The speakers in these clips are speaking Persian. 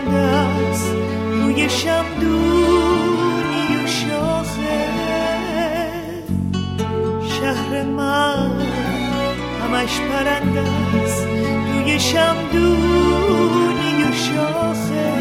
پرنده است روی شمدونی و شاخه. شهر من همش پرنده است روی شمدونی و شاخه.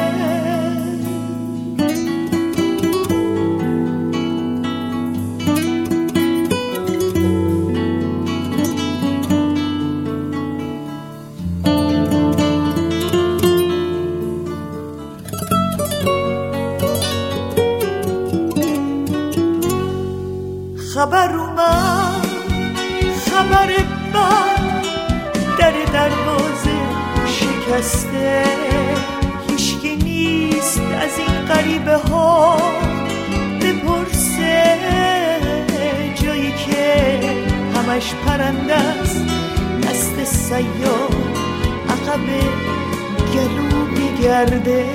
خبر اومد خبر بد در دروازه شکسته. هیچکی نیست از این غریبه ها بپرسه. جایی که همش پرنده است دست سیاه عقب گلو میگرده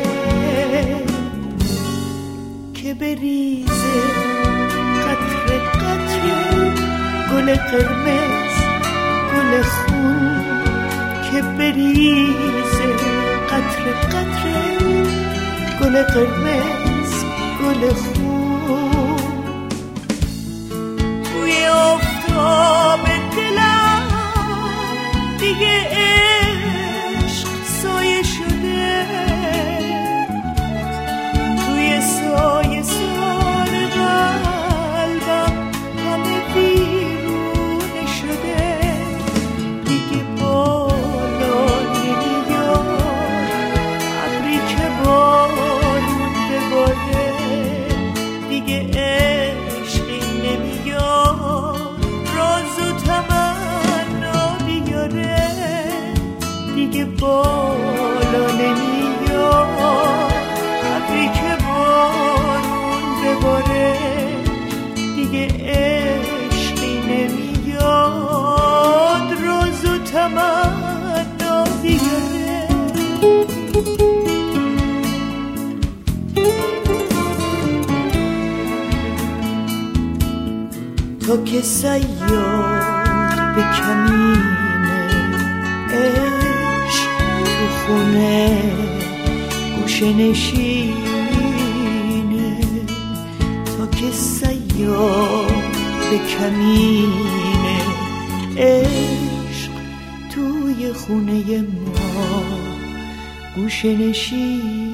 که بریزه قطره قطره گل قرمز گل خون. که بریزه قطره قطره گل قرمز گل خون. توی آفتاب دلم دیگه عشق سایه شده. توی سایه سار قلبم همه بیرون شده. دیگه بالا نمیاد ابری که بارون بباره. دیگه عشقی نمیاد راز و تمنا بیاره. دیگه بالا نمیاد ابری که بارون بباره. دیگه عشقی نمیاد راز و تمنا بیاره. تا که صیاد به کمین عشق تو خونه گوشه نشینه. تا که صیاد به کمین عشق توی خونه ما گوشه نشینه.